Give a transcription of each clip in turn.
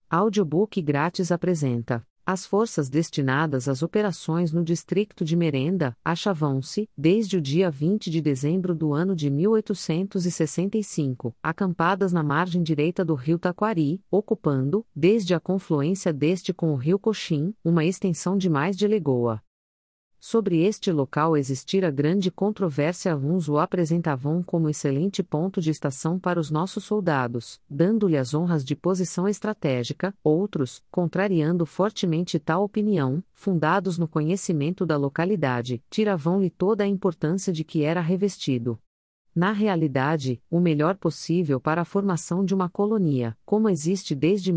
Audiobook grátis apresenta: as forças destinadas às operações no distrito de Merenda achavam-se, desde o dia 20 de dezembro do ano de 1865, acampadas na margem direita do rio Taquari, ocupando, desde a confluência deste com o rio Coxim, uma extensão de mais de legoa. Sobre este local existira grande controvérsia. Uns o apresentavam como excelente ponto de estação para os nossos soldados, dando-lhe as honras de posição estratégica; outros, contrariando fortemente tal opinião, fundados no conhecimento da localidade, tiravam-lhe toda a importância de que era revestido. Na realidade, o melhor possível para a formação de uma colonia, como existe desde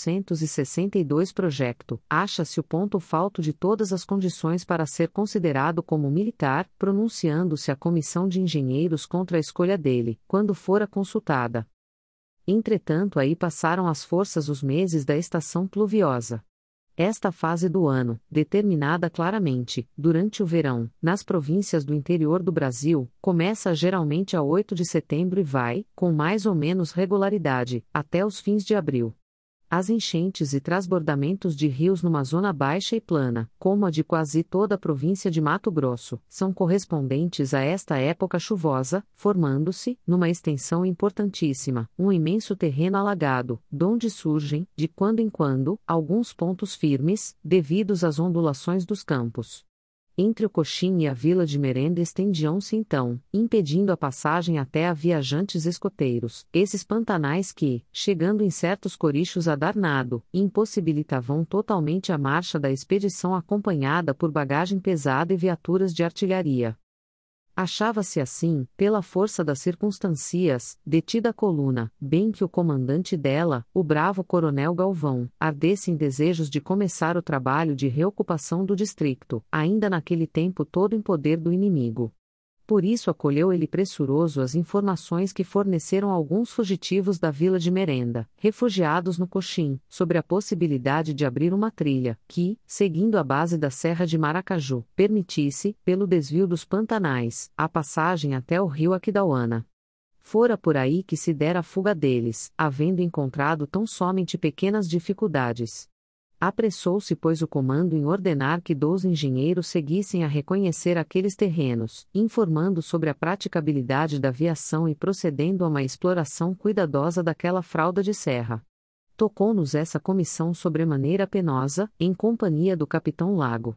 1862 projeto, acha-se o ponto falto de todas as condições para ser considerado como militar, pronunciando-se a comissão de engenheiros contra a escolha dele, quando fora consultada. Entretanto, aí passaram as forças os meses da estação pluviosa. Esta fase do ano, determinada claramente, durante o verão, nas províncias do interior do Brasil, começa geralmente a 8 de setembro e vai, com mais ou menos regularidade, até os fins de abril. As enchentes e transbordamentos de rios numa zona baixa e plana, como a de quase toda a província de Mato Grosso, são correspondentes a esta época chuvosa, formando-se, numa extensão importantíssima, um imenso terreno alagado, donde surgem, de quando em quando, alguns pontos firmes, devidos às ondulações dos campos. Entre o Coxim e a vila de Merenda estendiam-se então, impedindo a passagem até a viajantes escoteiros, esses pantanais que, chegando em certos corichos a dar nado, impossibilitavam totalmente a marcha da expedição acompanhada por bagagem pesada e viaturas de artilharia. Achava-se assim, pela força das circunstâncias, detida a coluna, bem que o comandante dela, o bravo coronel Galvão, ardesse em desejos de começar o trabalho de reocupação do distrito, ainda naquele tempo todo em poder do inimigo. Por isso acolheu ele pressuroso as informações que forneceram alguns fugitivos da vila de Merenda, refugiados no Coxim, sobre a possibilidade de abrir uma trilha, que, seguindo a base da Serra de Maracaju, permitisse, pelo desvio dos pantanais, a passagem até o rio Aquidauana. Fora por aí que se dera a fuga deles, havendo encontrado tão somente pequenas dificuldades. Apressou-se, pois, o comando em ordenar que 12 engenheiros seguissem a reconhecer aqueles terrenos, informando sobre a praticabilidade da viação e procedendo a uma exploração cuidadosa daquela fralda de serra. Tocou-nos essa comissão sobremaneira penosa, em companhia do capitão Lago.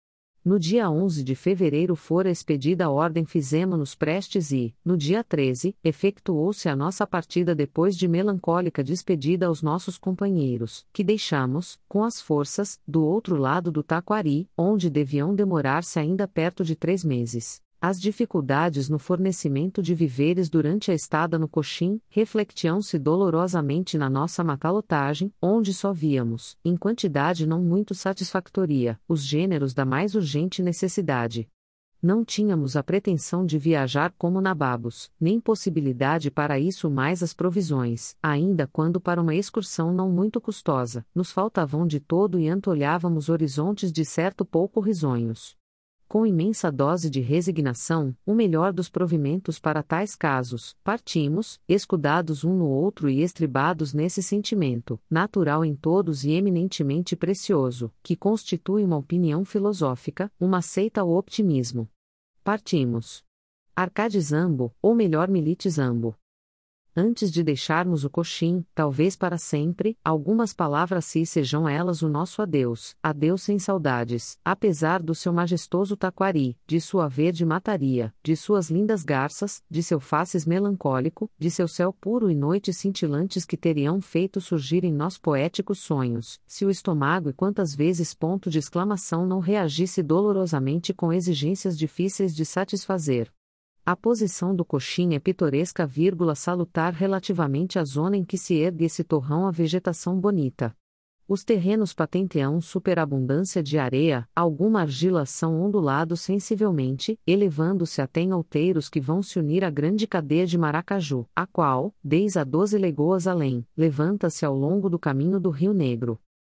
No dia 11 de fevereiro fora expedida a ordem, fizemo-nos prestes e, no dia 13, efetuou-se a nossa partida depois de melancólica despedida aos nossos companheiros, que deixamos, com as forças, do outro lado do Taquari, onde deviam demorar-se ainda perto de 3 meses. As dificuldades no fornecimento de víveres durante a estada no Coxim reflectiam-se dolorosamente na nossa matalotagem, onde só víamos, em quantidade não muito satisfactoria, os gêneros da mais urgente necessidade. Não tínhamos a pretensão de viajar como nababos, nem possibilidade para isso, mais as provisões, ainda quando para uma excursão não muito custosa, nos faltavam de todo e antolhávamos horizontes de certo pouco risonhos. Com imensa dose de resignação, o melhor dos provimentos para tais casos, partimos, escudados um no outro e estribados nesse sentimento, natural em todos e eminentemente precioso, que constitui uma opinião filosófica, uma seita ao optimismo. Partimos. Arcadizambo, ou melhor militizambo. Antes de deixarmos o Coxim, talvez para sempre, algumas palavras se sejam elas o nosso adeus, adeus sem saudades, apesar do seu majestoso Taquari, de sua verde mataria, de suas lindas garças, de seu faces melancólico, de seu céu puro e noites cintilantes que teriam feito surgir em nós poéticos sonhos, se o estômago e quantas vezes ponto de exclamação não reagisse dolorosamente com exigências difíceis de satisfazer. A posição do Coxim é pitoresca, salutar relativamente à zona em que se ergue esse torrão a vegetação bonita. Os terrenos patenteam superabundância de areia, alguma argila são ondulados sensivelmente, elevando-se até em outeiros que vão se unir à grande cadeia de Maracaju, a qual, desde a 12 legoas além, levanta-se ao longo do caminho do Rio Negro.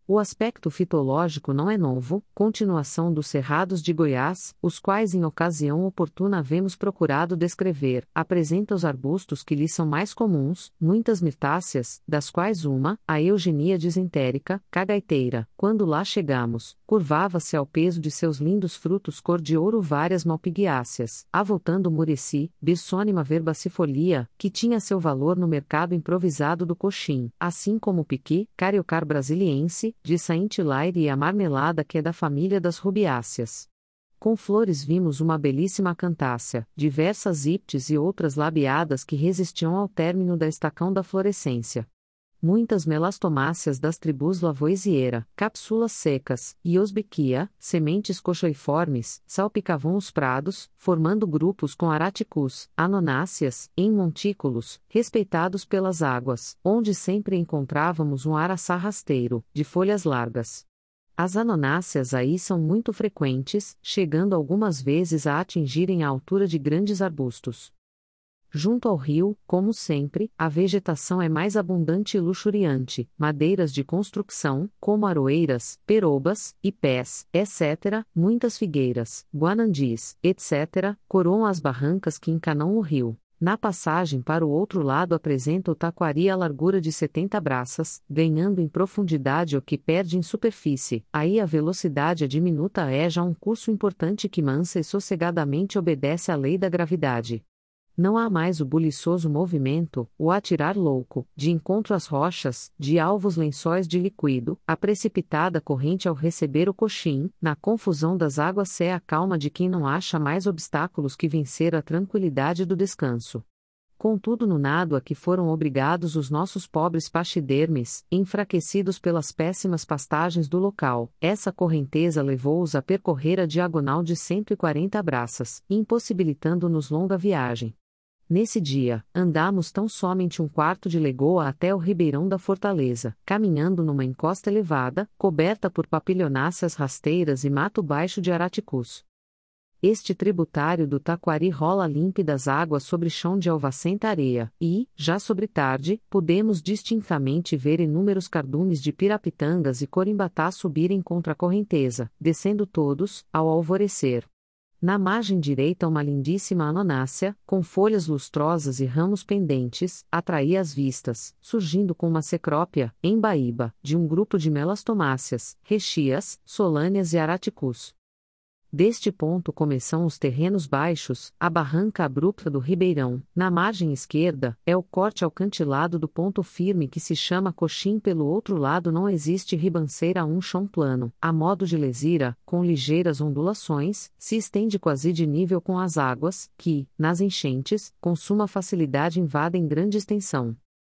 O aspecto fitológico não é novo, continuação dos cerrados de Goiás, os quais em ocasião oportuna havemos procurado descrever, apresenta os arbustos que lhes são mais comuns, muitas mirtáceas, das quais uma, a eugenia disentérica, cagaiteira, quando lá chegamos, curvava-se ao peso de seus lindos frutos cor de ouro várias malpighiáceas, avultando mureci, Birsônima verbacifolia, que tinha seu valor no mercado improvisado do coxim, assim como o piqui, Cariocar brasiliense, de Saint-Hilaire e a marmelada que é da família das rubiáceas. Com flores vimos uma belíssima acantácea, diversas íptes e outras labiadas que resistiam ao término da estacão da florescência. Muitas melastomáceas das tribos Lavoisiera, cápsulas secas, e osbequia, sementes coxoiformes, salpicavam os prados, formando grupos com araticus, anonáceas, em montículos, respeitados pelas águas, onde sempre encontrávamos um araçá rasteiro, de folhas largas. As anonáceas aí são muito frequentes, chegando algumas vezes a atingirem a altura de grandes arbustos. Junto ao rio, como sempre, a vegetação é mais abundante e luxuriante, madeiras de construção, como aroeiras, perobas, ipés, etc., muitas figueiras, guanandis, etc., coroam as barrancas que encanam o rio. Na passagem para o outro lado apresenta o taquari a largura de 70 braças, ganhando em profundidade o que perde em superfície, aí a velocidade diminuta é já um curso importante que mansa e sossegadamente obedece à lei da gravidade. Não há mais o buliçoso movimento, o atirar louco, de encontro às rochas, de alvos lençóis de liquido, a precipitada corrente ao receber o coxim, na confusão das águas é a calma de quem não acha mais obstáculos que vencer a tranquilidade do descanso. Contudo no nado a que foram obrigados os nossos pobres paxidermes, enfraquecidos pelas péssimas pastagens do local, essa correnteza levou-os a percorrer a diagonal de 140 braças, impossibilitando-nos longa viagem. Nesse dia, andamos tão somente um quarto de legoa até o ribeirão da fortaleza, caminhando numa encosta elevada, coberta por papilionáceas rasteiras e mato baixo de araticus. Este tributário do Taquari rola límpidas águas sobre chão de alvacenta areia, e, já sobre tarde, podemos distintamente ver inúmeros cardumes de pirapitangas e corimbatás subirem contra a correnteza, descendo todos, ao alvorecer. Na margem direita uma lindíssima anonácea, com folhas lustrosas e ramos pendentes, atraía as vistas, surgindo com uma cecrópia, embaíba, de um grupo de melastomáceas, rechias, solâneas e araticus. Deste ponto começam os terrenos baixos, a barranca abrupta do ribeirão, na margem esquerda, é o corte alcantilado do ponto firme que se chama coxim, pelo outro lado não existe ribanceira a um chão plano, a modo de lesira, com ligeiras ondulações, se estende quase de nível com as águas, que, nas enchentes, com suma facilidade invadem grande extensão.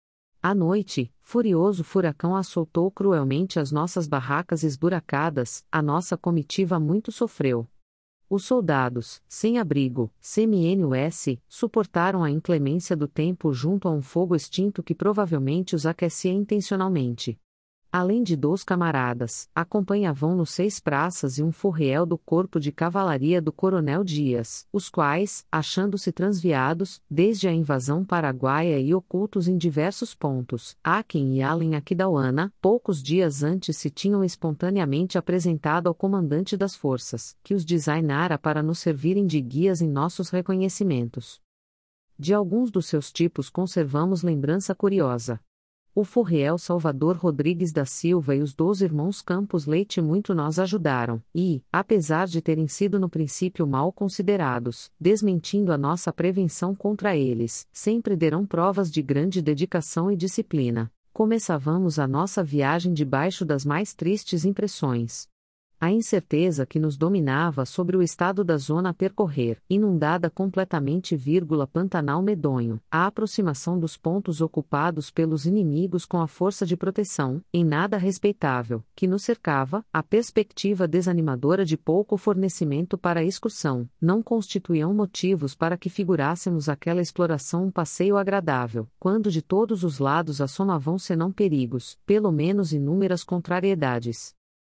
À noite, furioso furacão assoltou cruelmente as nossas barracas esburacadas, a nossa comitiva muito sofreu. Os soldados, sem abrigo, semi-NUS, suportaram a inclemência do tempo junto a um fogo extinto que provavelmente os aquecia intencionalmente. Além de 2 camaradas, acompanhavam-nos 6 praças e um furriel do corpo de cavalaria do coronel Dias, os quais, achando-se transviados, desde a invasão paraguaia e ocultos em diversos pontos, Aken e Allen Aquidauana, poucos dias antes se tinham espontaneamente apresentado ao comandante das forças, que os designara para nos servirem de guias em nossos reconhecimentos. De alguns dos seus tipos conservamos lembrança curiosa. O furriel Salvador Rodrigues da Silva e os 2 irmãos Campos Leite muito nos ajudaram, e, apesar de terem sido no princípio mal considerados, desmentindo a nossa prevenção contra eles, sempre deram provas de grande dedicação e disciplina. Começávamos a nossa viagem debaixo das mais tristes impressões. A incerteza que nos dominava sobre o estado da zona a percorrer, inundada completamente, Pantanal medonho, a aproximação dos pontos ocupados pelos inimigos com a força de proteção, em nada respeitável, que nos cercava, a perspectiva desanimadora de pouco fornecimento para a excursão, não constituíam motivos para que figurássemos aquela exploração um passeio agradável, quando de todos os lados assomavam senão perigos, pelo menos inúmeras contrariedades.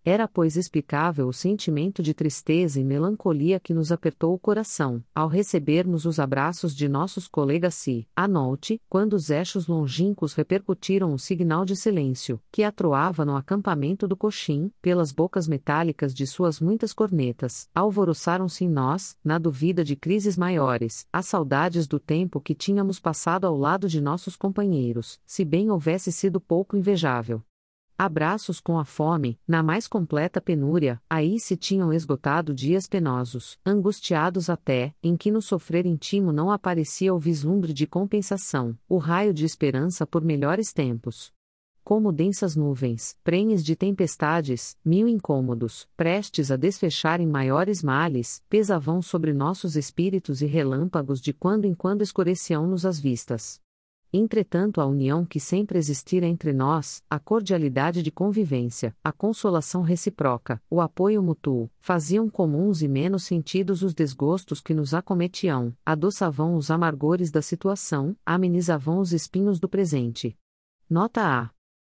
Era, pois, explicável o sentimento de tristeza e melancolia que nos apertou o coração, ao recebermos os abraços de nossos colegas à noite, quando os echos longínquos repercutiram o signal de silêncio, que atroava no acampamento do Coxim, pelas bocas metálicas de suas muitas cornetas, alvoroçaram-se em nós, na dúvida de crises maiores, as saudades do tempo que tínhamos passado ao lado de nossos companheiros, se bem houvesse sido pouco invejável. Abraços com a fome, na mais completa penúria, aí se tinham esgotado dias penosos, angustiados até, em que no sofrer íntimo não aparecia o vislumbre de compensação, o raio de esperança por melhores tempos. Como densas nuvens, prenhes de tempestades, mil incômodos, prestes a desfechar em maiores males, pesavam sobre nossos espíritos e relâmpagos de quando em quando escureciam-nos as vistas. Entretanto, a união que sempre existira entre nós, a cordialidade de convivência, a consolação recíproca, o apoio mútuo, faziam comuns e menos sentidos os desgostos que nos acometiam, adoçavam os amargores da situação, amenizavam os espinhos do presente. Nota A.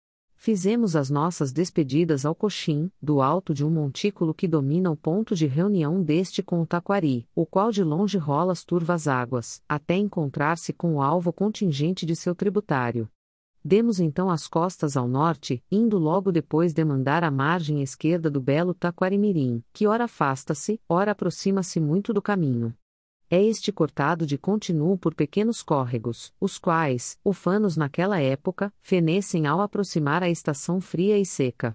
Fizemos as nossas despedidas ao Coxim, do alto de um montículo que domina o ponto de reunião deste com o Taquari, o qual de longe rola as turvas águas, até encontrar-se com o alvo contingente de seu tributário. Demos então as costas ao norte, indo logo depois demandar a margem esquerda do belo Taquarimirim, que ora afasta-se, ora aproxima-se muito do caminho. É este cortado de contínuo por pequenos córregos, os quais, ufanos naquela época, fenecem ao aproximar a estação fria e seca.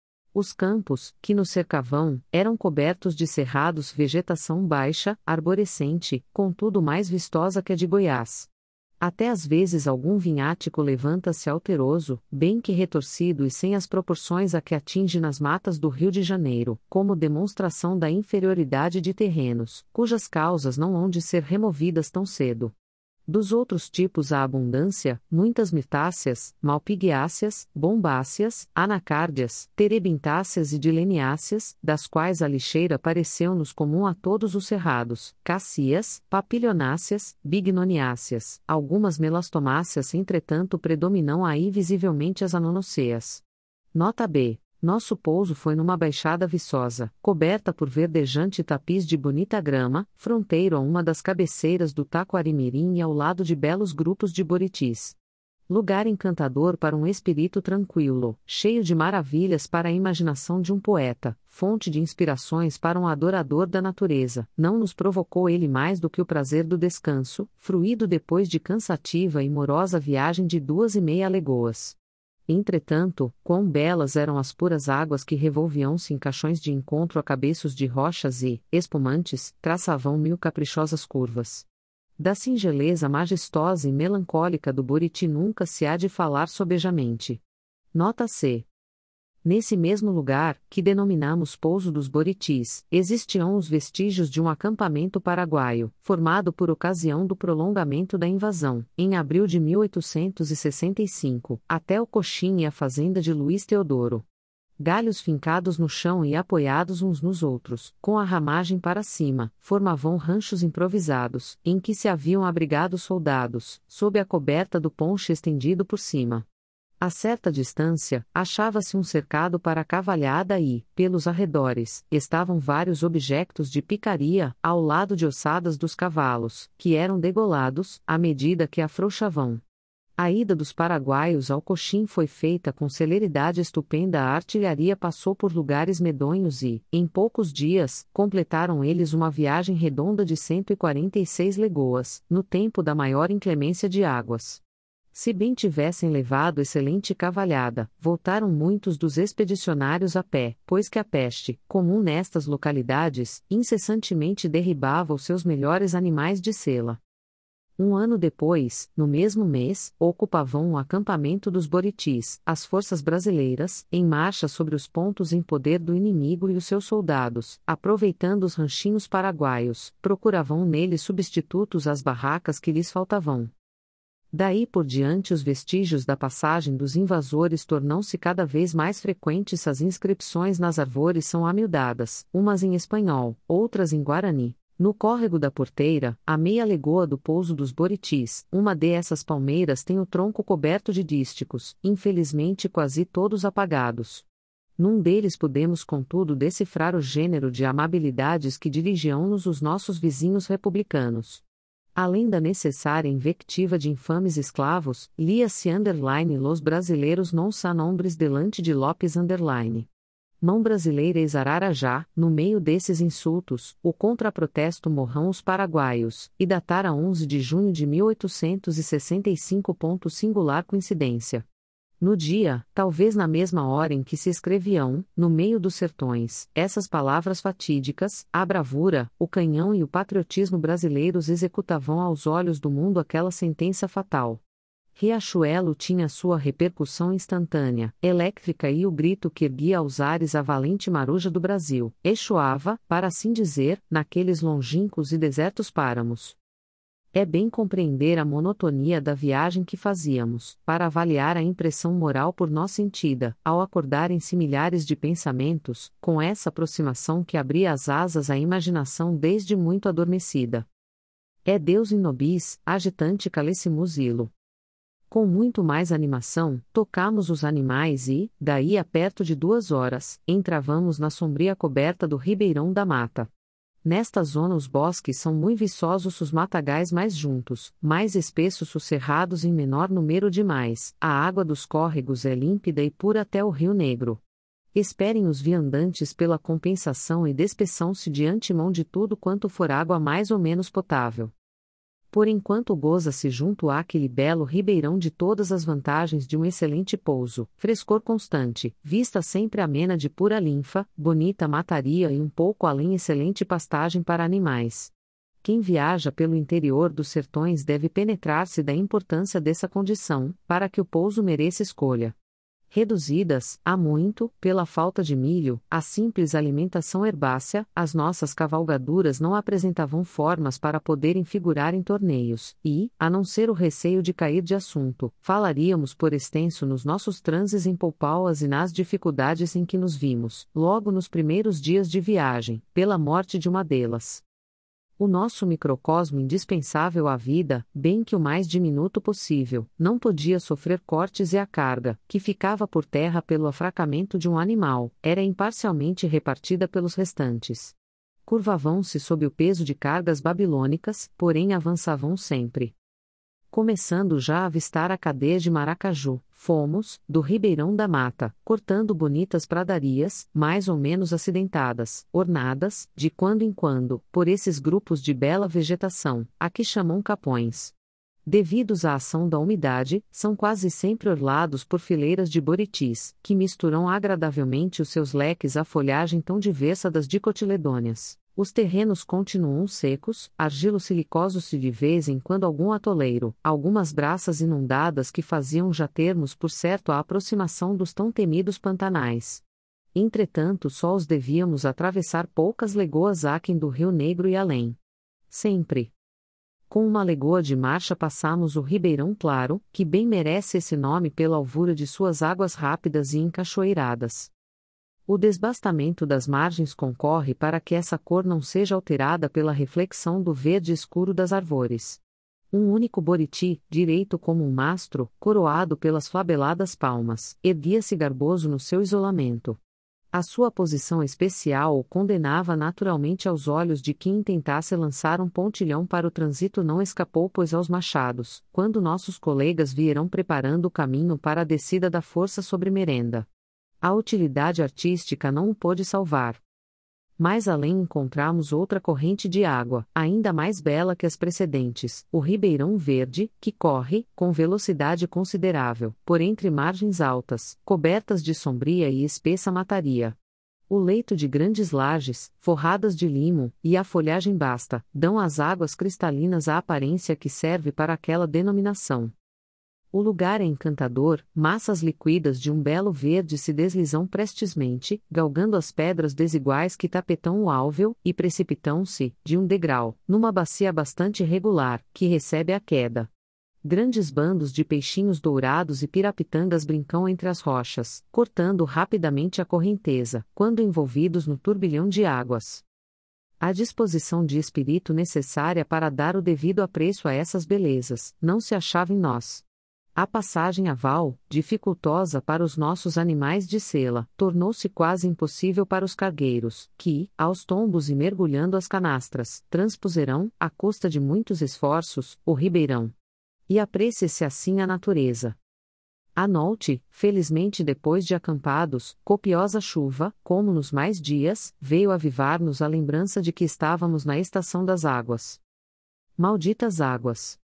Os campos, que nos cercavam, eram cobertos de cerrados, vegetação baixa, arborescente, contudo mais vistosa que a de Goiás. Até às vezes algum vinhático levanta-se alteroso, bem que retorcido e sem as proporções a que atinge nas matas do Rio de Janeiro, como demonstração da inferioridade de terrenos, cujas causas não hão de ser removidas tão cedo. Dos outros tipos há abundância, muitas mirtáceas, malpighiáceas, bombáceas, anacárdias, terebintáceas e dileniáceas, das quais a lixeira pareceu-nos comum a todos os cerrados, cassias, papilionáceas, bignoniáceas, algumas melastomáceas entretanto predominam aí visivelmente as anonocêas. Nota B. Nosso pouso foi numa baixada viçosa, coberta por verdejante tapiz de bonita grama, fronteiro a uma das cabeceiras do Taquarimirim e ao lado de belos grupos de boritis. Lugar encantador para um espírito tranquilo, cheio de maravilhas para a imaginação de um poeta, fonte de inspirações para um adorador da natureza, não nos provocou ele mais do que o prazer do descanso, fruído depois de cansativa e morosa viagem de 2,5 legoas. Entretanto, quão belas eram as puras águas que revolviam-se em caixões de encontro a cabeços de rochas e, espumantes, traçavam mil caprichosas curvas. Da singeleza majestosa e melancólica do Buriti nunca se há de falar sobejamente. Nota C. Nesse mesmo lugar, que denominamos Pouso dos Boritis, existiam os vestígios de um acampamento paraguaio, formado por ocasião do prolongamento da invasão, em abril de 1865, até o Coxim e a fazenda de Luiz Teodoro. Galhos fincados no chão e apoiados uns nos outros, com a ramagem para cima, formavam ranchos improvisados, em que se haviam abrigado soldados, sob a coberta do ponche estendido por cima. A certa distância, achava-se um cercado para a cavalhada e, pelos arredores, estavam vários objetos de picaria, ao lado de ossadas dos cavalos, que eram degolados, à medida que afrouxavam. A ida dos paraguaios ao Coxim foi feita com celeridade estupenda. A artilharia passou por lugares medonhos e, em poucos dias, completaram eles uma viagem redonda de 146 legoas, no tempo da maior inclemência de águas. Se bem tivessem levado excelente cavalhada, voltaram muitos dos expedicionários a pé, pois que a peste, comum nestas localidades, incessantemente derribava os seus melhores animais de sela. Um ano depois, no mesmo mês, ocupavam o acampamento dos Boritis, as forças brasileiras, em marcha sobre os pontos em poder do inimigo e os seus soldados, aproveitando os ranchinhos paraguaios, procuravam neles substitutos às barracas que lhes faltavam. Daí por diante os vestígios da passagem dos invasores tornam-se cada vez mais frequentes. As inscrições nas árvores são amiudadas, umas em espanhol, outras em guarani. No córrego da Porteira, a meia legoa do Pouso dos Boritis, uma dessas palmeiras tem o tronco coberto de dísticos, infelizmente quase todos apagados. Num deles podemos contudo decifrar o gênero de amabilidades que dirigiam-nos os nossos vizinhos republicanos. Além da necessária invectiva de infames esclavos, lia-se los brasileiros não são nombres delante de Lopes mão brasileira exararajá, no meio desses insultos, o contraprotesto morrão os paraguaios, e datar a 11 de junho de 1865. Singular coincidência. No dia, talvez na mesma hora em que se escreviam, no meio dos sertões, essas palavras fatídicas, a bravura, o canhão e o patriotismo brasileiros executavam aos olhos do mundo aquela sentença fatal. Riachuelo tinha sua repercussão instantânea, elétrica e o grito que erguia aos ares a valente maruja do Brasil, echoava, para assim dizer, naqueles longínquos e desertos páramos. É bem compreender a monotonia da viagem que fazíamos, para avaliar a impressão moral por nós sentida, ao acordarem-se milhares de pensamentos, com essa aproximação que abria as asas à imaginação desde muito adormecida. É Deus in nobis, agitante calecimus illo. Com muito mais animação, tocamos os animais e, daí a perto de 2 horas, entravamos na sombria coberta do Ribeirão da Mata. Nesta zona os bosques são muito viçosos, os matagais mais juntos, mais espessos os cerrados em menor número demais, a água dos córregos é límpida e pura até o Rio Negro. Esperem os viandantes pela compensação e despeçam-se de antemão de tudo quanto for água mais ou menos potável. Por enquanto goza-se junto àquele belo ribeirão de todas as vantagens de um excelente pouso, frescor constante, vista sempre amena de pura linfa, bonita mataria e um pouco além excelente pastagem para animais. Quem viaja pelo interior dos sertões deve penetrar-se da importância dessa condição, para que o pouso mereça escolha. Reduzidas, há muito, pela falta de milho, à simples alimentação herbácea, as nossas cavalgaduras não apresentavam formas para poderem figurar em torneios, e, a não ser o receio de cair de assunto, falaríamos por extenso nos nossos transes em Poupauas e nas dificuldades em que nos vimos, logo nos primeiros dias de viagem, pela morte de uma delas. O nosso microcosmo indispensável à vida, bem que o mais diminuto possível, não podia sofrer cortes e a carga, que ficava por terra pelo afracamento de um animal, era imparcialmente repartida pelos restantes. Curvavam-se sob o peso de cargas babilônicas, porém avançavam sempre. Começando já a avistar a cadeia de Maracaju, fomos, do Ribeirão da Mata, cortando bonitas pradarias, mais ou menos acidentadas, ornadas, de quando em quando, por esses grupos de bela vegetação, a que chamam capões. Devidos à ação da umidade, são quase sempre orlados por fileiras de boritis, que misturam agradavelmente os seus leques à folhagem tão diversa das dicotiledôneas. Os terrenos continuam secos, argilo-silicosos e de vez em quando algum atoleiro, algumas braças inundadas que faziam já termos por certo a aproximação dos tão temidos pantanais. Entretanto só os devíamos atravessar poucas legoas aquém do Rio Negro e além. Sempre. Com uma legoa de marcha passamos o Ribeirão Claro, que bem merece esse nome pela alvura de suas águas rápidas e encachoeiradas. O desbastamento das margens concorre para que essa cor não seja alterada pela reflexão do verde escuro das árvores. Um único boriti, direito como um mastro, coroado pelas flabeladas palmas, erguia-se garboso no seu isolamento. A sua posição especial o condenava naturalmente aos olhos de quem tentasse lançar um pontilhão para o trânsito não escapou pois aos machados, quando nossos colegas vieram preparando o caminho para a descida da força sobre Merenda. A utilidade artística não o pôde salvar. Mais além encontramos outra corrente de água, ainda mais bela que as precedentes, o Ribeirão Verde, que corre, com velocidade considerável, por entre margens altas, cobertas de sombria e espessa mataria. O leito de grandes lajes, forradas de limo, e a folhagem basta, dão às águas cristalinas a aparência que serve para aquela denominação. O lugar é encantador, massas liquídas de um belo verde se deslizam prestesmente, galgando as pedras desiguais que tapetam o álveo, e precipitam-se, de um degrau, numa bacia bastante regular, que recebe a queda. Grandes bandos de peixinhos dourados e pirapitangas brincam entre as rochas, cortando rapidamente a correnteza, quando envolvidos no turbilhão de águas. A disposição de espírito necessária para dar o devido apreço a essas belezas, não se achava em nós. A passagem a val, dificultosa para os nossos animais de sela, tornou-se quase impossível para os cargueiros, que, aos tombos e mergulhando as canastras, transpuserão, à custa de muitos esforços, o ribeirão. E aprecie-se assim a natureza. À noite, felizmente depois de acampados, copiosa chuva, como nos mais dias, veio avivar-nos a lembrança de que estávamos na estação das águas. Malditas águas!